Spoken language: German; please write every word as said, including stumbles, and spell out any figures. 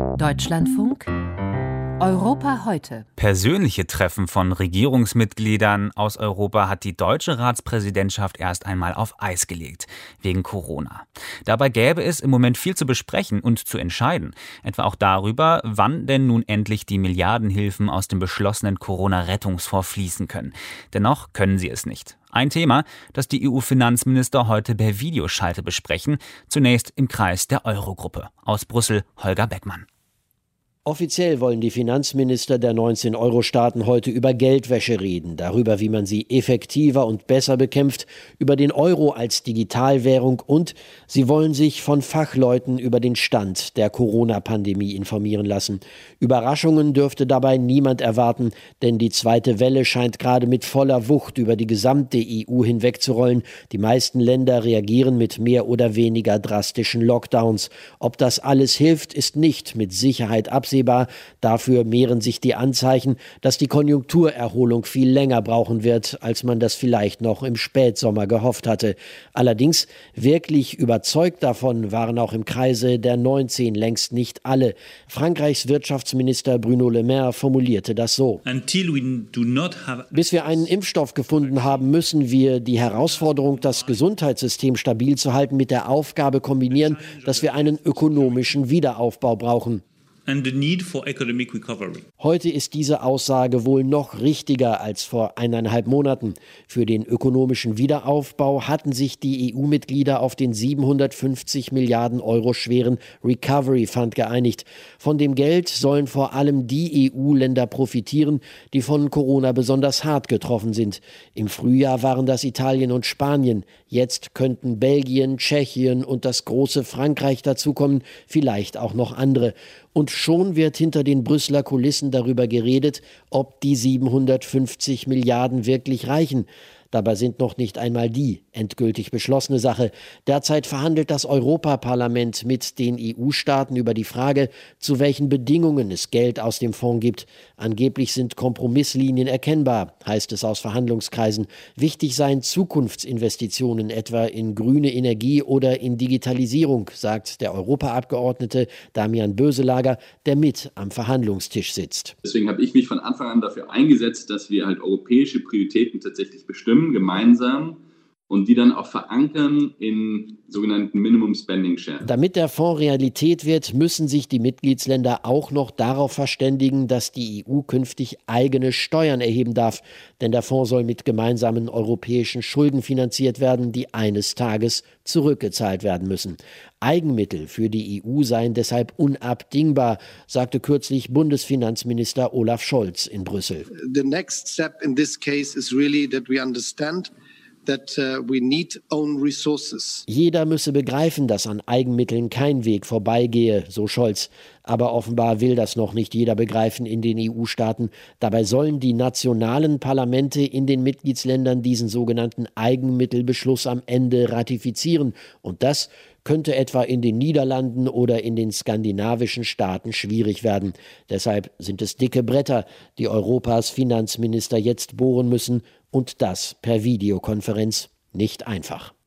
Deutschlandfunk Europa heute. Persönliche Treffen von Regierungsmitgliedern aus Europa hat die deutsche Ratspräsidentschaft erst einmal auf Eis gelegt, wegen Corona. Dabei gäbe es im Moment viel zu besprechen und zu entscheiden, etwa auch darüber, wann denn nun endlich die Milliardenhilfen aus dem beschlossenen Corona-Rettungsfonds fließen können. Dennoch können sie es nicht. Ein Thema, das die E U-Finanzminister heute per Videoschalte besprechen, zunächst im Kreis der Eurogruppe. Aus Brüssel Holger Beckmann. Offiziell wollen die Finanzminister der neunzehn Euro-Staaten heute über Geldwäsche reden, darüber, wie man sie effektiver und besser bekämpft, über den Euro als Digitalwährung und sie wollen sich von Fachleuten über den Stand der Corona-Pandemie informieren lassen. Überraschungen dürfte dabei niemand erwarten, denn die zweite Welle scheint gerade mit voller Wucht über die gesamte E U hinwegzurollen. Die meisten Länder reagieren mit mehr oder weniger drastischen Lockdowns. Ob das alles hilft, ist nicht mit Sicherheit absehbar. Dafür mehren sich die Anzeichen, dass die Konjunkturerholung viel länger brauchen wird, als man das vielleicht noch im Spätsommer gehofft hatte. Allerdings wirklich überzeugt davon waren auch im Kreise der neunzehn längst nicht alle. Frankreichs Wirtschaftsminister Bruno Le Maire formulierte das so: Bis wir einen Impfstoff gefunden haben, müssen wir die Herausforderung, das Gesundheitssystem stabil zu halten, mit der Aufgabe kombinieren, dass wir einen ökonomischen Wiederaufbau brauchen. And the need for economic recovery. Heute ist diese Aussage wohl noch richtiger als vor eineinhalb Monaten. Für den ökonomischen Wiederaufbau hatten sich die E U-Mitglieder auf den siebenhundertfünfzig Milliarden Euro schweren Recovery Fund geeinigt. Von dem Geld sollen vor allem die E U-Länder profitieren, die von Corona besonders hart getroffen sind. Im Frühjahr waren das Italien und Spanien. Jetzt könnten Belgien, Tschechien und das große Frankreich dazukommen, vielleicht auch noch andere. Und schon wird hinter den Brüsseler Kulissen darüber geredet, ob die siebenhundertfünfzig Milliarden wirklich reichen. Dabei sind noch nicht einmal die endgültig beschlossene Sache. Derzeit verhandelt das Europaparlament mit den E U-Staaten über die Frage, zu welchen Bedingungen es Geld aus dem Fonds gibt. Angeblich sind Kompromisslinien erkennbar, heißt es aus Verhandlungskreisen. Wichtig seien Zukunftsinvestitionen, etwa in grüne Energie oder in Digitalisierung, sagt der Europaabgeordnete Damian Böselager, der mit am Verhandlungstisch sitzt. Deswegen habe ich mich von Anfang an dafür eingesetzt, dass wir halt europäische Prioritäten tatsächlich bestimmen, gemeinsam, und die dann auch verankern in sogenannten Minimum Spending Share. Damit der Fonds Realität wird, müssen sich die Mitgliedsländer auch noch darauf verständigen, dass die E U künftig eigene Steuern erheben darf. Denn der Fonds soll mit gemeinsamen europäischen Schulden finanziert werden, die eines Tages zurückgezahlt werden müssen. Eigenmittel für die E U seien deshalb unabdingbar, sagte kürzlich Bundesfinanzminister Olaf Scholz in Brüssel. The next step in this case is really that we understand that uh, we need own resources. Jeder müsse begreifen, dass an Eigenmitteln kein Weg vorbeigehe, so Scholz. Aber offenbar will das noch nicht jeder begreifen in den E U-Staaten. Dabei sollen die nationalen Parlamente in den Mitgliedsländern diesen sogenannten Eigenmittelbeschluss am Ende ratifizieren. Und das könnte etwa in den Niederlanden oder in den skandinavischen Staaten schwierig werden. Deshalb sind es dicke Bretter, die Europas Finanzminister jetzt bohren müssen, und das per Videokonferenz nicht einfach.